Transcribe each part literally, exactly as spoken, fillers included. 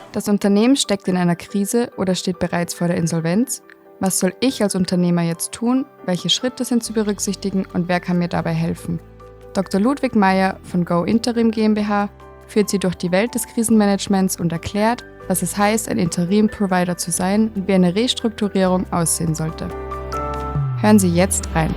Das Unternehmen steckt in einer Krise oder steht bereits vor der Insolvenz. Was soll ich als Unternehmer jetzt tun? Welche Schritte sind zu berücksichtigen und wer kann mir dabei helfen? Doktor Ludwig Meyer von Go Interim GmbH führt Sie durch die Welt des Krisenmanagements und erklärt, was es heißt, ein Interim-Provider zu sein und wie eine Restrukturierung aussehen sollte. Hören Sie jetzt rein.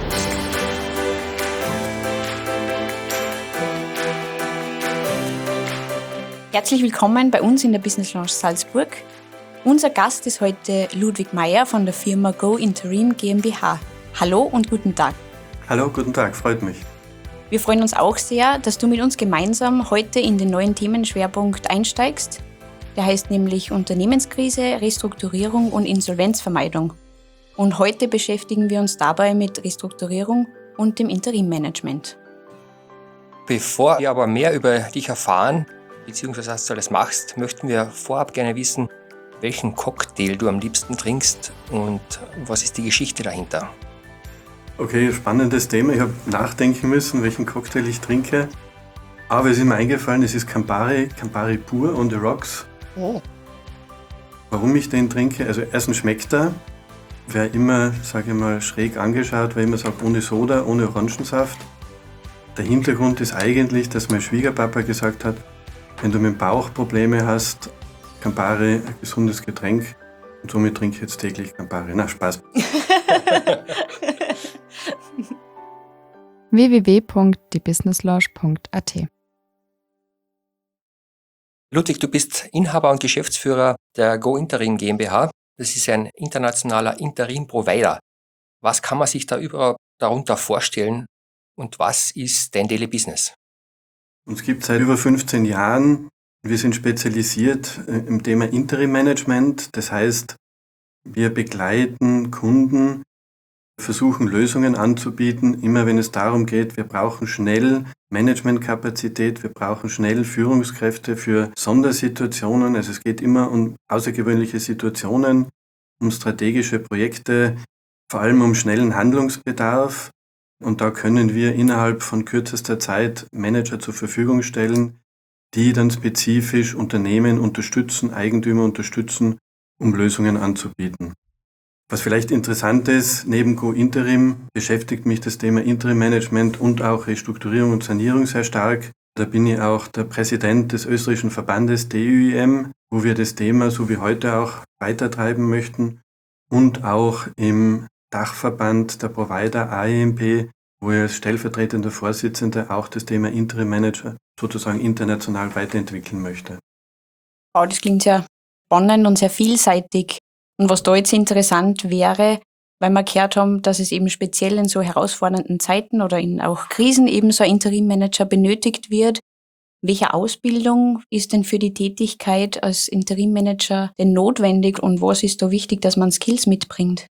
Herzlich willkommen bei uns in der Business Lounge Salzburg. Unser Gast ist heute Ludwig Meyer von der Firma Go Interim GmbH. Hallo und guten Tag. Hallo, guten Tag, freut mich. Wir freuen uns auch sehr, dass du mit uns gemeinsam heute in den neuen Themenschwerpunkt einsteigst. Der heißt nämlich Unternehmenskrise, Restrukturierung und Insolvenzvermeidung. Und heute beschäftigen wir uns dabei mit Restrukturierung und dem Interimmanagement. Bevor wir aber mehr über dich erfahren, beziehungsweise was du alles machst, möchten wir vorab gerne wissen, welchen Cocktail du am liebsten trinkst und was ist die Geschichte dahinter? Okay, spannendes Thema. Ich habe nachdenken müssen, welchen Cocktail ich trinke. Aber es ist mir eingefallen, es ist Campari, Campari pur on the rocks. Oh. Warum ich den trinke? Also erstens schmeckt er. Wer immer, sage ich mal, schräg angeschaut, wer immer sagt, ohne Soda, ohne Orangensaft. Der Hintergrund ist eigentlich, dass mein Schwiegerpapa gesagt hat, wenn du mit dem Bauch Probleme hast, Campari, ein gesundes Getränk. Und somit trinke ich jetzt täglich Campari. Na, Spaß. w w w punkt die business lounge punkt a t. Ludwig, du bist Inhaber und Geschäftsführer der Go Interim GmbH. Das ist ein internationaler Interim-Provider. Was kann man sich da überhaupt darunter vorstellen und was ist dein Daily Business? Uns gibt es seit über fünfzehn Jahren. Wir sind spezialisiert im Thema Interim-Management. Das heißt, wir begleiten Kunden, versuchen Lösungen anzubieten, immer wenn es darum geht, wir brauchen schnell Managementkapazität, wir brauchen schnell Führungskräfte für Sondersituationen. Also es geht immer um außergewöhnliche Situationen, um strategische Projekte, vor allem um schnellen Handlungsbedarf. Und da können wir innerhalb von kürzester Zeit Manager zur Verfügung stellen, die dann spezifisch Unternehmen unterstützen, Eigentümer unterstützen, um Lösungen anzubieten. Was vielleicht interessant ist, neben Go Interim beschäftigt mich das Thema Interim Management und auch Restrukturierung und Sanierung sehr stark. Da bin ich auch der Präsident des österreichischen Verbandes D Ö I M, wo wir das Thema, so wie heute auch, weitertreiben möchten. Und auch im Dachverband der Provider A E M P, wo ich als stellvertretender Vorsitzender auch das Thema Interim Manager sozusagen international weiterentwickeln möchte. Wow, das klingt sehr spannend und sehr vielseitig. Und was da jetzt interessant wäre, weil wir gehört haben, dass es eben speziell in so herausfordernden Zeiten oder in auch Krisen eben so ein Interimmanager benötigt wird. Welche Ausbildung ist denn für die Tätigkeit als Interimmanager denn notwendig und was ist da wichtig, dass man Skills mitbringt?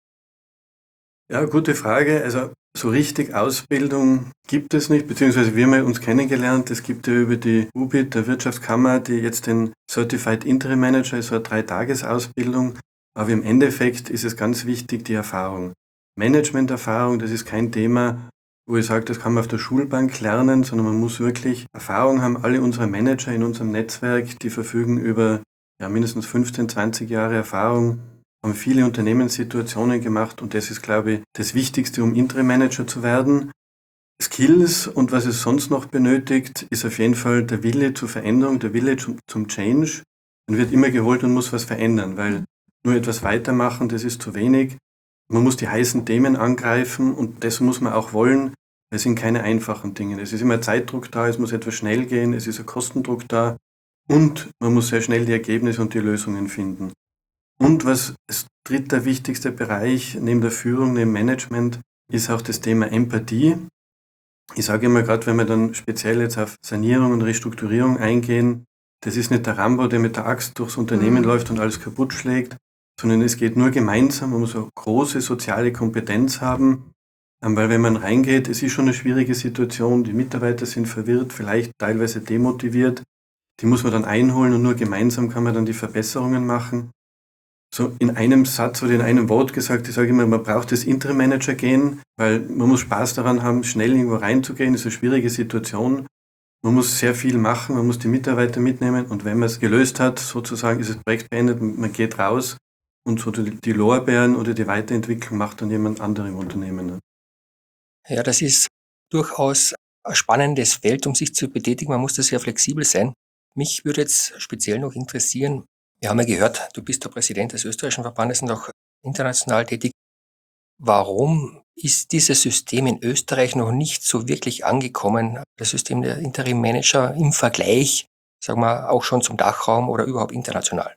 Ja, gute Frage. Also so richtig Ausbildung gibt es nicht, beziehungsweise wir haben uns kennengelernt. Es gibt ja über die U B I T, der Wirtschaftskammer, die jetzt den Certified Interim Manager ist, so eine Drei-Tages-Ausbildung. Aber im Endeffekt ist es ganz wichtig, die Erfahrung. Management-Erfahrung, das ist kein Thema, wo ich sage, das kann man auf der Schulbank lernen, sondern man muss wirklich Erfahrung haben. Alle unsere Manager in unserem Netzwerk, die verfügen über ja, mindestens fünfzehn, zwanzig Jahre Erfahrung, haben viele Unternehmenssituationen gemacht und das ist, glaube ich, das Wichtigste, um Interim-Manager zu werden. Skills und was es sonst noch benötigt, ist auf jeden Fall der Wille zur Veränderung, der Wille zum, zum Change. Man wird immer geholt und muss was verändern, weil nur etwas weitermachen, das ist zu wenig. Man muss die heißen Themen angreifen und das muss man auch wollen. Es sind keine einfachen Dinge. Es ist immer Zeitdruck da, es muss etwas schnell gehen, es ist ein Kostendruck da und man muss sehr schnell die Ergebnisse und die Lösungen finden. Und was das dritte wichtigste Bereich neben der Führung, neben Management, ist auch das Thema Empathie. Ich sage immer gerade, wenn wir dann speziell jetzt auf Sanierung und Restrukturierung eingehen, das ist nicht der Rambo, der mit der Axt durchs Unternehmen mhm. läuft und alles kaputt schlägt, sondern es geht nur gemeinsam, man muss eine große soziale Kompetenz haben, weil wenn man reingeht, es ist schon eine schwierige Situation, die Mitarbeiter sind verwirrt, vielleicht teilweise demotiviert, die muss man dann einholen und nur gemeinsam kann man dann die Verbesserungen machen. So in einem Satz oder in einem Wort gesagt, ich sage immer, man braucht das Interim-Manager gehen, weil man muss Spaß daran haben, schnell irgendwo reinzugehen, das ist eine schwierige Situation. Man muss sehr viel machen, man muss die Mitarbeiter mitnehmen und wenn man es gelöst hat, sozusagen ist das Projekt beendet, man geht raus und so die, die Lorbeeren oder die Weiterentwicklung macht dann jemand anderes im Unternehmen. Ne? Ja, das ist durchaus ein spannendes Feld, um sich zu betätigen. Man muss da sehr flexibel sein. Mich würde jetzt speziell noch interessieren, wir haben ja gehört, du bist der Präsident des österreichischen Verbandes und auch international tätig. Warum ist dieses System in Österreich noch nicht so wirklich angekommen, das System der Interim Manager im Vergleich, sagen wir, auch schon zum Dachraum oder überhaupt international?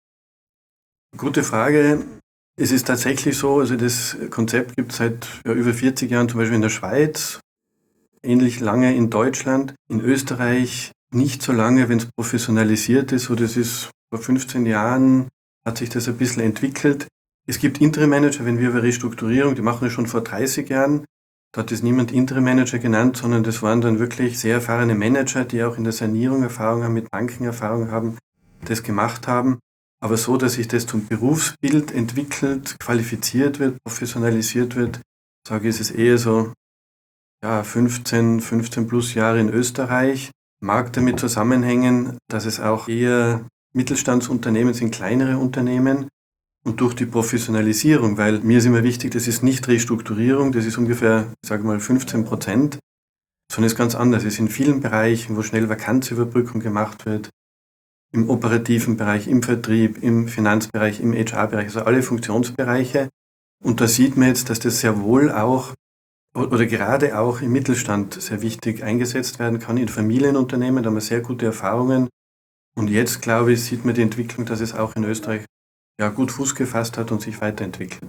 Gute Frage. Es ist tatsächlich so, also das Konzept gibt es seit ja, über vierzig Jahren zum Beispiel in der Schweiz, ähnlich lange in Deutschland, in Österreich nicht so lange, wenn es professionalisiert ist, so das ist vor fünfzehn Jahren hat sich das ein bisschen entwickelt. Es gibt Interim-Manager, wenn wir über Restrukturierung, die machen das schon vor dreißig Jahren, da hat es niemand Interim-Manager genannt, sondern das waren dann wirklich sehr erfahrene Manager, die auch in der Sanierung Erfahrung haben, mit Banken Erfahrung haben, das gemacht haben. Aber so, dass sich das zum Berufsbild entwickelt, qualifiziert wird, professionalisiert wird, sage ich, ist es eher so ja, fünfzehn, fünfzehn plus Jahre in Österreich. Mag damit zusammenhängen, dass es auch eher Mittelstandsunternehmen sind, kleinere Unternehmen. Und durch die Professionalisierung, weil mir ist immer wichtig, das ist nicht Restrukturierung, das ist ungefähr, sage mal, fünfzehn Prozent, sondern es ist ganz anders. Es ist in vielen Bereichen, wo schnell Vakanzüberbrückung gemacht wird, im operativen Bereich, im Vertrieb, im Finanzbereich, im H R-Bereich, also alle Funktionsbereiche. Und da sieht man jetzt, dass das sehr wohl auch oder gerade auch im Mittelstand sehr wichtig eingesetzt werden kann, in Familienunternehmen, da haben wir sehr gute Erfahrungen. Und jetzt, glaube ich, sieht man die Entwicklung, dass es auch in Österreich ja, gut Fuß gefasst hat und sich weiterentwickelt.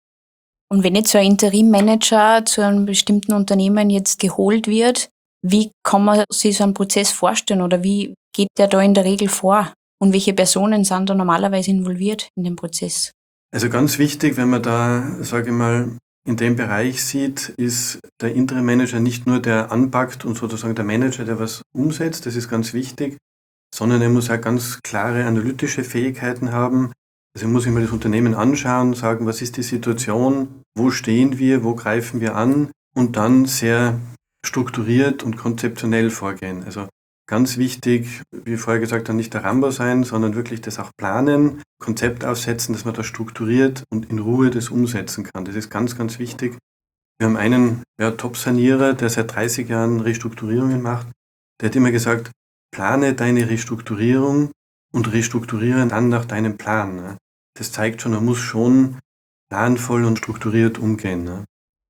Und wenn jetzt so ein Interim-Manager zu einem bestimmten Unternehmen jetzt geholt wird, wie kann man sich so einen Prozess vorstellen oder wie geht der da in der Regel vor? Und welche Personen sind da normalerweise involviert in den Prozess? Also ganz wichtig, wenn man da, sage ich mal, in dem Bereich sieht, ist der Interim-Manager nicht nur der anpackt und sozusagen der Manager, der was umsetzt, das ist ganz wichtig, sondern er muss auch ganz klare analytische Fähigkeiten haben. Also muss ich mir das Unternehmen anschauen, sagen, was ist die Situation, wo stehen wir, wo greifen wir an und dann sehr strukturiert und konzeptionell vorgehen. Also ganz wichtig, wie vorher gesagt, dann nicht der Rambo sein, sondern wirklich das auch planen, Konzept aufsetzen, dass man das strukturiert und in Ruhe das umsetzen kann. Das ist ganz, ganz wichtig. Wir haben einen ja, Top-Sanierer, der seit dreißig Jahren Restrukturierungen macht. Der hat immer gesagt, plane deine Restrukturierung und restrukturiere dann nach deinem Plan. Ne? Das zeigt schon, man muss schon planvoll und strukturiert umgehen. Ne?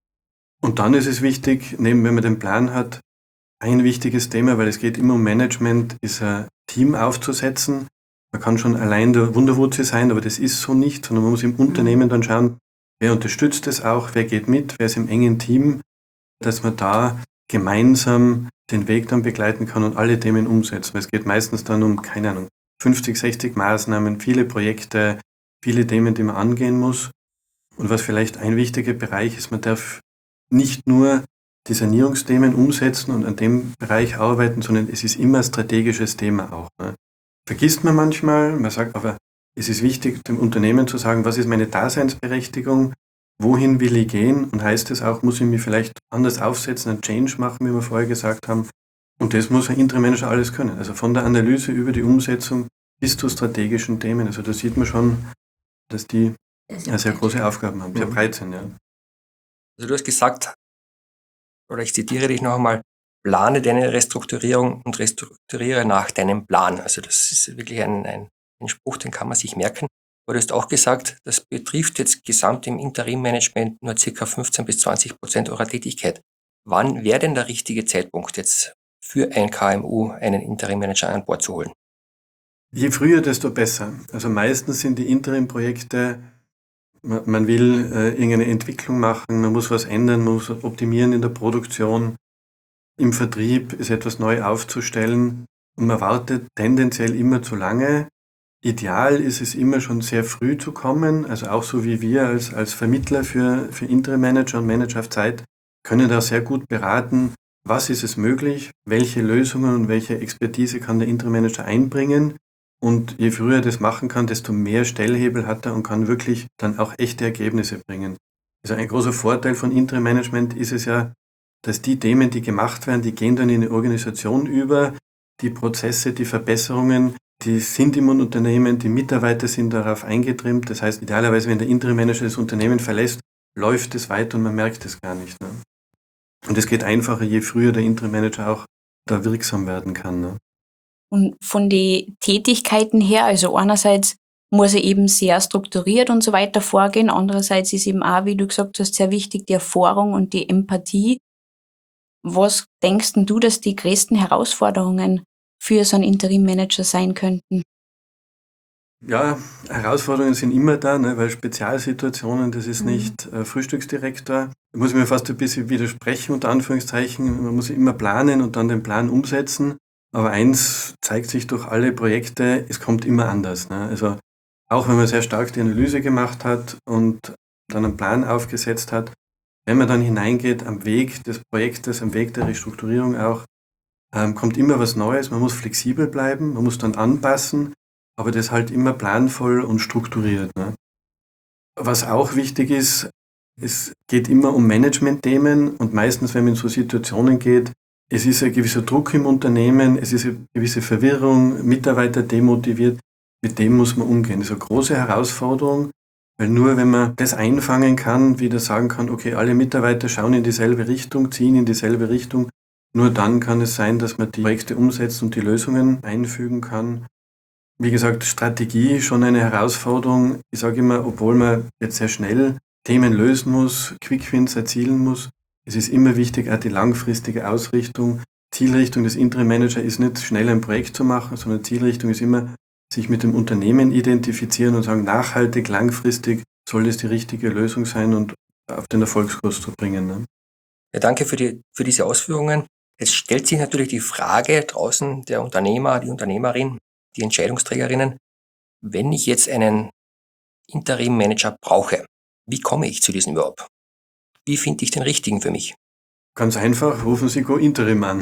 Und dann ist es wichtig, neben wenn man den Plan hat, ein wichtiges Thema, weil es geht immer um Management, ist ein Team aufzusetzen. Man kann schon allein der Wunderwurzel sein, aber das ist so nicht, sondern man muss im Unternehmen dann schauen, wer unterstützt es auch, wer geht mit, wer ist im engen Team, dass man da gemeinsam den Weg dann begleiten kann und alle Themen umsetzen. Weil es geht meistens dann um, keine Ahnung, fünfzig, sechzig Maßnahmen, viele Projekte, viele Themen, die man angehen muss. Und was vielleicht ein wichtiger Bereich ist, man darf nicht nur die Sanierungsthemen umsetzen und an dem Bereich arbeiten, sondern es ist immer ein strategisches Thema auch. Ne? Vergisst man manchmal, man sagt aber, es ist wichtig, dem Unternehmen zu sagen, was ist meine Daseinsberechtigung, wohin will ich gehen und heißt es auch, muss ich mich vielleicht anders aufsetzen, einen Change machen, wie wir vorher gesagt haben. Und das muss ein Interim-Manager alles können. Also von der Analyse über die Umsetzung bis zu strategischen Themen. Also da sieht man schon, dass die sehr, sehr große Aufgaben haben, sehr breit sind. Ja. Also du hast gesagt, oder ich zitiere dich noch einmal, plane deine Restrukturierung und restrukturiere nach deinem Plan. Also das ist wirklich ein, ein, ein Spruch, den kann man sich merken. Aber du hast auch gesagt, das betrifft jetzt gesamt im Interim-Management nur ca. fünfzehn bis zwanzig Prozent eurer Tätigkeit. Wann wäre denn der richtige Zeitpunkt jetzt für ein K M U, einen Interim-Manager an Bord zu holen? Je früher, desto besser. Also meistens sind die Interim-Projekte, man, man will äh, irgendeine Entwicklung machen, man muss was ändern, man muss optimieren in der Produktion, im Vertrieb ist etwas neu aufzustellen und man wartet tendenziell immer zu lange. Ideal ist es immer schon sehr früh zu kommen, also auch so wie wir als, als Vermittler für, für Interim-Manager und Manager auf Zeit können da sehr gut beraten, was ist es möglich, welche Lösungen und welche Expertise kann der Interim-Manager einbringen. Und je früher er das machen kann, desto mehr Stellhebel hat er und kann wirklich dann auch echte Ergebnisse bringen. Also ein großer Vorteil von Interim-Management ist es ja, dass die Themen, die gemacht werden, die gehen dann in die Organisation über, die Prozesse, die Verbesserungen, die sind im Unternehmen, die Mitarbeiter sind darauf eingetrimmt. Das heißt, idealerweise, wenn der Interim-Manager das Unternehmen verlässt, läuft es weiter und man merkt es gar nicht. Ne? Und es geht einfacher, je früher der Interim-Manager auch da wirksam werden kann. Ne? Und von den Tätigkeiten her, also einerseits muss er eben sehr strukturiert und so weiter vorgehen, andererseits ist eben auch, wie du gesagt hast, sehr wichtig die Erfahrung und die Empathie. Was denkst denn du, dass die größten Herausforderungen für so einen Interim-Manager sein könnten? Ja, Herausforderungen sind immer da, ne, weil Spezialsituationen, das ist Mhm. nicht äh, Frühstücksdirektor. Da muss ich mir fast ein bisschen widersprechen, unter Anführungszeichen. Man muss immer planen und dann den Plan umsetzen. Aber eins zeigt sich durch alle Projekte, es kommt immer anders. Ne? Also auch wenn man sehr stark die Analyse gemacht hat und dann einen Plan aufgesetzt hat, wenn man dann hineingeht am Weg des Projektes, am Weg der Restrukturierung auch, ähm, kommt immer was Neues. Man muss flexibel bleiben, man muss dann anpassen, aber das halt immer planvoll und strukturiert. Ne? Was auch wichtig ist, es geht immer um Management-Themen und meistens, wenn man in so Situationen geht, es ist ein gewisser Druck im Unternehmen, es ist eine gewisse Verwirrung, Mitarbeiter demotiviert, mit dem muss man umgehen. Das ist eine große Herausforderung, weil nur wenn man das einfangen kann, wieder sagen kann, okay, alle Mitarbeiter schauen in dieselbe Richtung, ziehen in dieselbe Richtung, nur dann kann es sein, dass man die Projekte umsetzt und die Lösungen einfügen kann. Wie gesagt, Strategie schon eine Herausforderung. Ich sage immer, obwohl man jetzt sehr schnell Themen lösen muss, Quick-Wins erzielen muss, es ist immer wichtig, auch die langfristige Ausrichtung. Zielrichtung des Interim-Manager ist nicht schnell ein Projekt zu machen, sondern Zielrichtung ist immer, sich mit dem Unternehmen identifizieren und sagen, nachhaltig, langfristig soll das die richtige Lösung sein und auf den Erfolgskurs zu bringen. Ne? Ja, danke für, die, für diese Ausführungen. Jetzt stellt sich natürlich die Frage draußen der Unternehmer, die Unternehmerin, die Entscheidungsträgerinnen, wenn ich jetzt einen Interim-Manager brauche, wie komme ich zu diesem überhaupt? Wie finde ich den richtigen für mich? Ganz einfach, rufen Sie Go Interim an.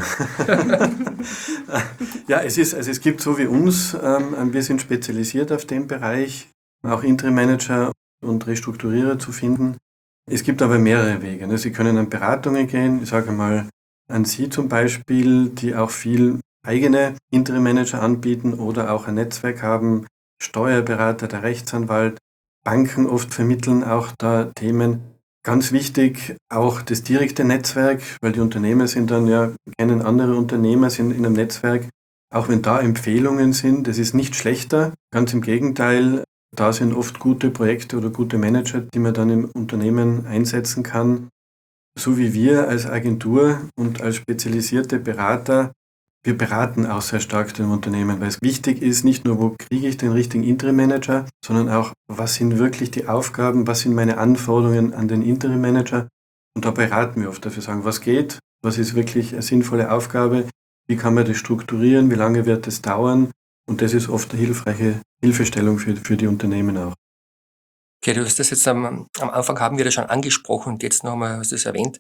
Ja, es ist, also es gibt so wie uns, ähm, wir sind spezialisiert auf dem Bereich, auch Interim-Manager und Restrukturierer zu finden. Es gibt aber mehrere Wege. Ne? Sie können an Beratungen gehen, ich sage mal an Sie zum Beispiel, die auch viel eigene Interim-Manager anbieten oder auch ein Netzwerk haben, Steuerberater, der Rechtsanwalt, Banken oft vermitteln auch da Themen. Ganz wichtig auch das direkte Netzwerk, weil die Unternehmer sind dann ja, kennen andere Unternehmer, sind in einem Netzwerk. Auch wenn da Empfehlungen sind, das ist nicht schlechter, ganz im Gegenteil, da sind oft gute Projekte oder gute Manager, die man dann im Unternehmen einsetzen kann. So wie wir als Agentur und als spezialisierte Berater, wir beraten auch sehr stark dem Unternehmen, weil es wichtig ist, nicht nur, wo kriege ich den richtigen Interim-Manager, sondern auch, was sind wirklich die Aufgaben, was sind meine Anforderungen an den Interim-Manager. Und da beraten wir oft dafür, sagen, was geht, was ist wirklich eine sinnvolle Aufgabe, wie kann man das strukturieren, wie lange wird das dauern. Und das ist oft eine hilfreiche Hilfestellung für, für die Unternehmen auch. Okay, du hast das jetzt am, am Anfang haben wir das schon angesprochen und jetzt nochmal hast du es erwähnt.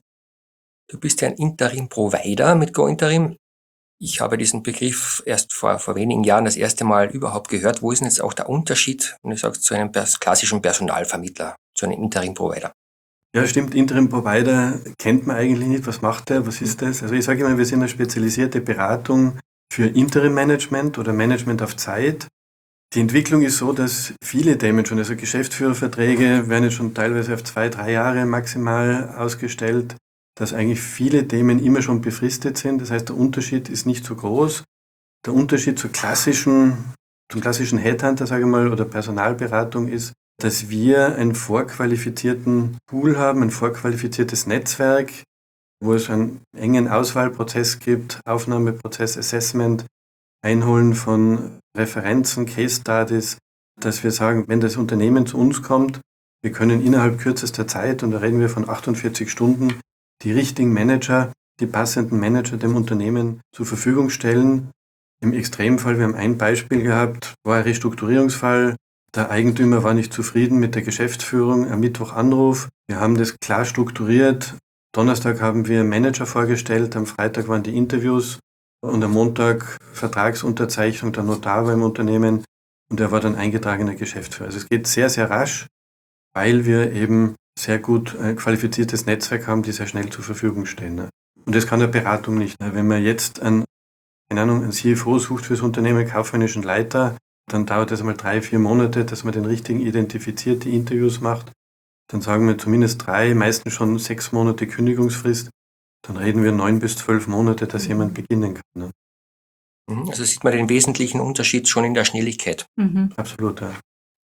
Du bist ja ein Interim-Provider mit GoInterim. Ich habe diesen Begriff erst vor, vor wenigen Jahren das erste Mal überhaupt gehört. Wo ist denn jetzt auch der Unterschied, wenn du sagst, zu einem pers- klassischen Personalvermittler, zu einem Interim-Provider? Ja, stimmt, Interim-Provider kennt man eigentlich nicht. Was macht der? Was ist das? Also ich sage immer, wir sind eine spezialisierte Beratung für Interim-Management oder Management auf Zeit. Die Entwicklung ist so, dass viele Themen schon, also Geschäftsführerverträge werden jetzt schon teilweise auf zwei, drei Jahre maximal ausgestellt, dass eigentlich viele Themen immer schon befristet sind. Das heißt, der Unterschied ist nicht so groß. Der Unterschied zur klassischen, zum klassischen Headhunter, sage ich mal, oder Personalberatung ist, dass wir einen vorqualifizierten Pool haben, ein vorqualifiziertes Netzwerk, wo es einen engen Auswahlprozess gibt, Aufnahmeprozess, Assessment, Einholen von Referenzen, Case Studies, dass wir sagen, wenn das Unternehmen zu uns kommt, wir können innerhalb kürzester Zeit, und da reden wir von achtundvierzig Stunden, die richtigen Manager, die passenden Manager dem Unternehmen zur Verfügung stellen. Im Extremfall, wir haben ein Beispiel gehabt, war ein Restrukturierungsfall. Der Eigentümer war nicht zufrieden mit der Geschäftsführung, am Mittwoch Anruf. Wir haben das klar strukturiert. Donnerstag haben wir Manager vorgestellt, am Freitag waren die Interviews und am Montag Vertragsunterzeichnung, der Notar war im Unternehmen und er war dann eingetragener Geschäftsführer. Also es geht sehr, sehr rasch, weil wir eben sehr gut ein qualifiziertes Netzwerk haben, die sehr schnell zur Verfügung stehen. Ne? Und das kann eine Beratung nicht. Wenn man jetzt einen, keine Ahnung, einen C F O sucht fürs Unternehmen, kaufmännischen Leiter, dann dauert das einmal drei, vier Monate, dass man den richtigen identifiziert, die Interviews macht. Dann sagen wir zumindest drei, meistens schon sechs Monate Kündigungsfrist. Dann reden wir neun bis zwölf Monate, dass jemand beginnen kann. Ne? Also sieht man den wesentlichen Unterschied schon in der Schnelligkeit. Mhm. Absolut, ja.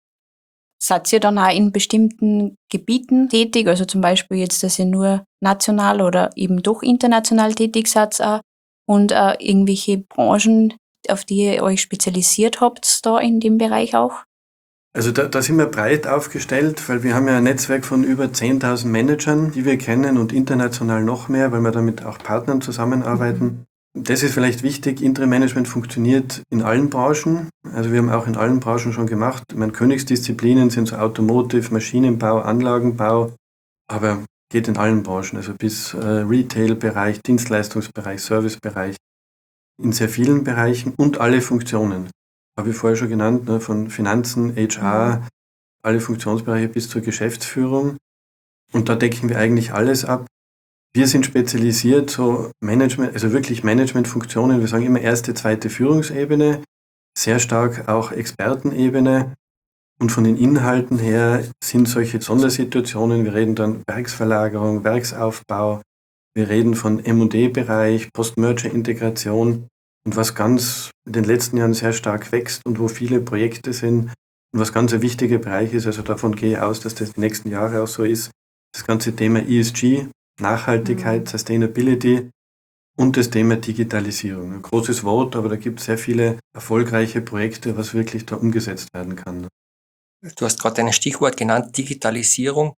Seid ihr dann auch in bestimmten Gebieten tätig, also zum Beispiel jetzt, dass ihr nur national oder eben doch international tätig seid auch, und äh, irgendwelche Branchen, auf die ihr euch spezialisiert habt, da in dem Bereich auch? Also da, da sind wir breit aufgestellt, weil wir haben ja ein Netzwerk von über zehntausend Managern, die wir kennen und international noch mehr, weil wir damit auch Partnern zusammenarbeiten. Das ist vielleicht wichtig, Interim-Management funktioniert in allen Branchen. Also wir haben auch in allen Branchen schon gemacht. Meine Königsdisziplinen sind so Automotive, Maschinenbau, Anlagenbau, aber geht in allen Branchen, also bis äh, Retail-Bereich, Dienstleistungsbereich, Servicebereich, in sehr vielen Bereichen und alle Funktionen. Habe ich vorher schon genannt, ne, von Finanzen, H R, alle Funktionsbereiche bis zur Geschäftsführung. Und da decken wir eigentlich alles ab. Wir sind spezialisiert, so Management, also wirklich Managementfunktionen. Wir sagen immer erste, zweite Führungsebene, sehr stark auch Expertenebene. Und von den Inhalten her sind solche Sondersituationen. Wir reden dann Werksverlagerung, Werksaufbau. Wir reden von M und E-Bereich, Post-Merger-Integration. Und was ganz in den letzten Jahren sehr stark wächst und wo viele Projekte sind und was ganz ein wichtiger Bereich ist, also davon gehe ich aus, dass das die nächsten Jahre auch so ist, das ganze Thema E S G, Nachhaltigkeit, Sustainability und das Thema Digitalisierung. Ein großes Wort, aber da gibt es sehr viele erfolgreiche Projekte, was wirklich da umgesetzt werden kann. Du hast gerade ein Stichwort genannt, Digitalisierung.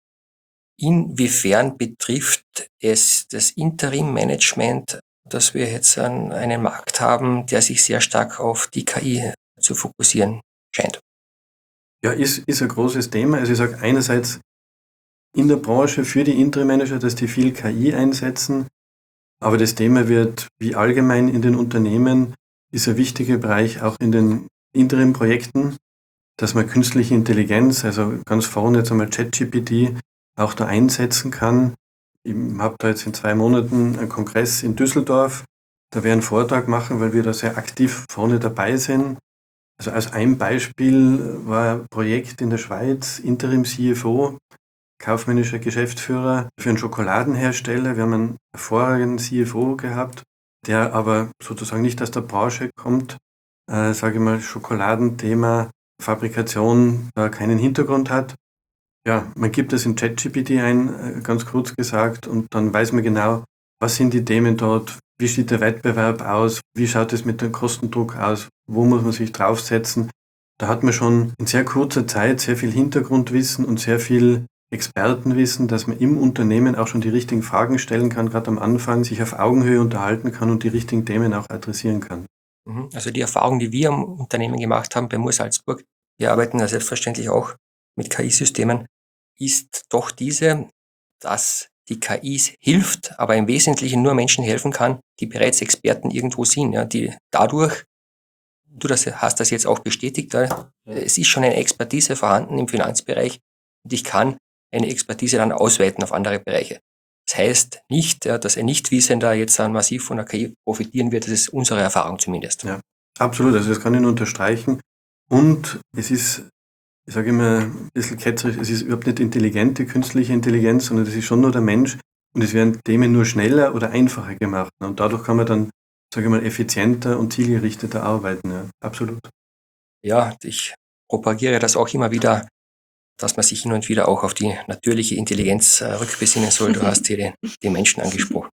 Inwiefern betrifft es das Interim-Management, dass wir jetzt einen, einen Markt haben, der sich sehr stark auf die K I zu fokussieren scheint? Ja, ist, ist ein großes Thema. Also ich sage einerseits in der Branche für die Interim-Manager, dass die viel K I einsetzen, aber das Thema wird wie allgemein in den Unternehmen, ist ein wichtiger Bereich auch in den Interim-Projekten, dass man künstliche Intelligenz, also ganz vorne jetzt einmal ChatGPT, auch da einsetzen kann. Ich habe da jetzt in zwei Monaten einen Kongress in Düsseldorf, da werde ich einen Vortrag machen, weil wir da sehr aktiv vorne dabei sind. Also als ein Beispiel war ein Projekt in der Schweiz, Interim-C F O, kaufmännischer Geschäftsführer für einen Schokoladenhersteller. Wir haben einen hervorragenden C F O gehabt, der aber sozusagen nicht aus der Branche kommt, äh, sage ich mal, Schokoladenthema, Fabrikation, da keinen Hintergrund hat. Ja, man gibt es in ChatGPT ein, ganz kurz gesagt, und dann weiß man genau, was sind die Themen dort, wie sieht der Wettbewerb aus, wie schaut es mit dem Kostendruck aus, wo muss man sich draufsetzen. Da hat man schon in sehr kurzer Zeit sehr viel Hintergrundwissen und sehr viel Expertenwissen, dass man im Unternehmen auch schon die richtigen Fragen stellen kann, gerade am Anfang sich auf Augenhöhe unterhalten kann und die richtigen Themen auch adressieren kann. Also die Erfahrung, die wir am Unternehmen gemacht haben bei Moore Salzburg, wir arbeiten ja selbstverständlich auch mit K I-Systemen, ist doch diese, dass die K I hilft, aber im Wesentlichen nur Menschen helfen kann, die bereits Experten irgendwo sind, ja, die dadurch, du das, hast das jetzt auch bestätigt, ja, es ist schon eine Expertise vorhanden im Finanzbereich und ich kann eine Expertise dann ausweiten auf andere Bereiche. Das heißt nicht, ja, dass ein Nichtwissender jetzt dann massiv von der K I profitieren wird, das ist unsere Erfahrung zumindest. Ja, absolut, also das kann ich nur unterstreichen. Und es ist, ich sage immer ein bisschen ketzerisch, es ist überhaupt nicht intelligente künstliche Intelligenz, sondern das ist schon nur der Mensch und es werden Themen nur schneller oder einfacher gemacht. Und dadurch kann man dann, sage ich mal, effizienter und zielgerichteter arbeiten. Ja, absolut. Ja, ich propagiere das auch immer wieder, dass man sich hin und wieder auch auf die natürliche Intelligenz äh, rückbesinnen soll. Du hast hier den, den Menschen angesprochen.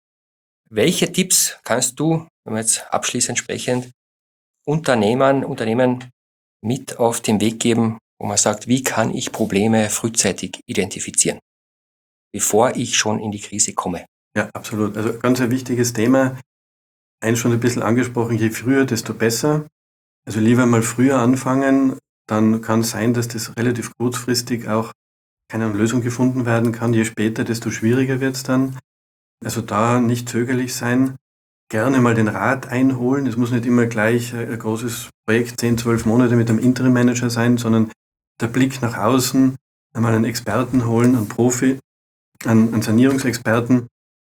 Welche Tipps kannst du, wenn wir jetzt abschließend sprechen, Unternehmern, Unternehmen mit auf den Weg geben, wo man sagt, wie kann ich Probleme frühzeitig identifizieren, bevor ich schon in die Krise komme? Ja, absolut. Also ganz ein wichtiges Thema. Eins schon ein bisschen angesprochen, je früher, desto besser. Also lieber mal früher anfangen, dann kann es sein, dass das relativ kurzfristig auch keine Lösung gefunden werden kann. Je später, desto schwieriger wird es dann. Also da nicht zögerlich sein, gerne mal den Rat einholen. Es muss nicht immer gleich ein großes Projekt, zehn, zwölf Monate mit einem Interim-Manager sein, sondern der Blick nach außen, einmal einen Experten holen, einen Profi, einen, einen Sanierungsexperten,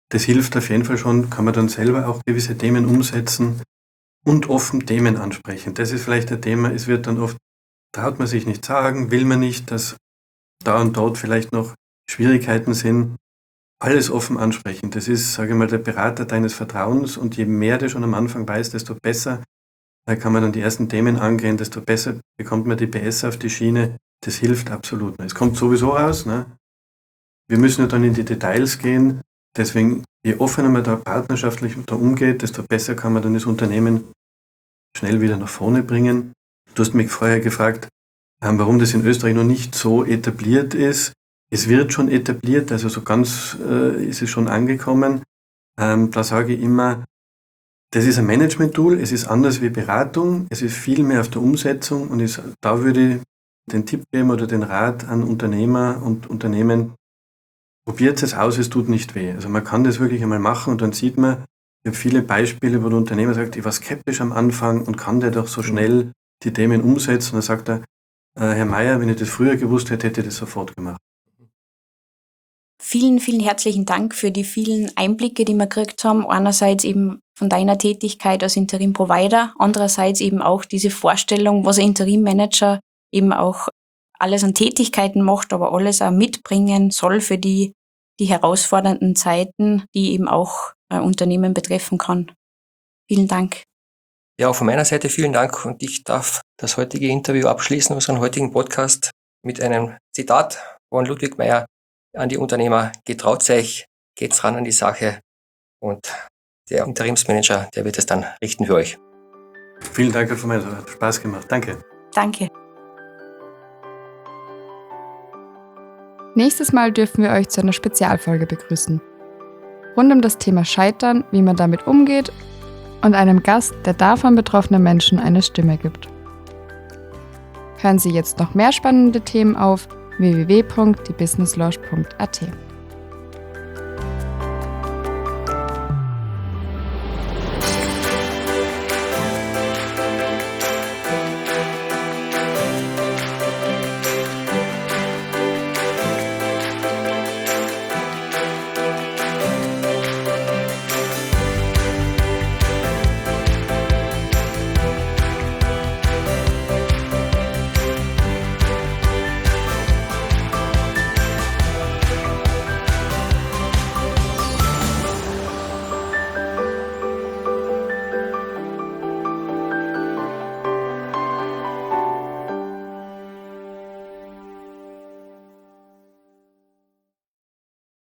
das hilft auf jeden Fall schon, kann man dann selber auch gewisse Themen umsetzen und offen Themen ansprechen. Das ist vielleicht ein Thema, es wird dann oft, traut man sich nicht sagen, will man nicht, dass da und dort vielleicht noch Schwierigkeiten sind. Alles offen ansprechen. Das ist, sage ich mal, der Berater deines Vertrauens und je mehr du schon am Anfang weißt, desto besser da kann man dann die ersten Themen angehen, desto besser bekommt man die P S auf die Schiene. Das hilft absolut. Es kommt sowieso raus. Ne? Wir müssen ja dann in die Details gehen. Deswegen, je offener man da partnerschaftlich da umgeht, desto besser kann man dann das Unternehmen schnell wieder nach vorne bringen. Du hast mich vorher gefragt, warum das in Österreich noch nicht so etabliert ist. Es wird schon etabliert, also so ganz äh, ist es schon angekommen. Ähm, da sage ich immer, das ist ein Management-Tool, es ist anders wie Beratung, es ist viel mehr auf der Umsetzung und ist, da würde ich den Tipp geben oder den Rat an Unternehmer und Unternehmen, probiert es aus, es tut nicht weh. Also man kann das wirklich einmal machen und dann sieht man, ich habe viele Beispiele, wo der Unternehmer sagt, ich war skeptisch am Anfang und kann der doch so schnell die Themen umsetzen. Und dann sagt er, äh, Herr Meier, wenn ich das früher gewusst hätte, hätte ich das sofort gemacht. Vielen, vielen herzlichen Dank für die vielen Einblicke, die wir gekriegt haben. Einerseits eben von deiner Tätigkeit als Interim-Provider, andererseits eben auch diese Vorstellung, was ein Interim-Manager eben auch alles an Tätigkeiten macht, aber alles auch mitbringen soll für die, die herausfordernden Zeiten, die eben auch ein Unternehmen betreffen kann. Vielen Dank. Ja, auch von meiner Seite vielen Dank und ich darf das heutige Interview abschließen, unseren heutigen Podcast mit einem Zitat von Ludwig Meier an die Unternehmer: Getraut euch, geht's ran an die Sache und der Interimsmanager, der wird es dann richten für euch. Vielen Dank von meiner Seite, hat Spaß gemacht. Danke. Danke. Nächstes Mal dürfen wir euch zu einer Spezialfolge begrüßen. Rund um das Thema Scheitern, wie man damit umgeht und einem Gast, der davon betroffenen Menschen eine Stimme gibt. Hören Sie jetzt noch mehr spannende Themen auf w w w punkt die business lounge punkt a t.